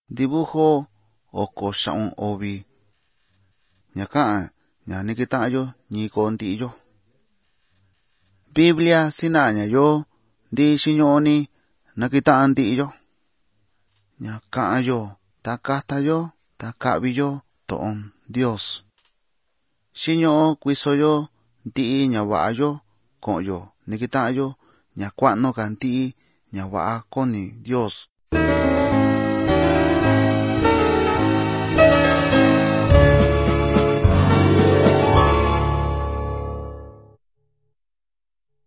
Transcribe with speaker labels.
Speaker 1: dibujo oko xa'un ovi ña ka'an ña ni kita'an yo ñiko nti'yo. Biblia sina'a yo ndi xiñu'u ni nakita'an nti'yo. Ña ka'an yo ta kata yo ta ka'vi yo to'on Dios. Xiñu'u kuiso yo nti'i ña va'a yo ko'on yo ni kita'an yo ña kua'nu ka nti'i ña va'a kuni Dios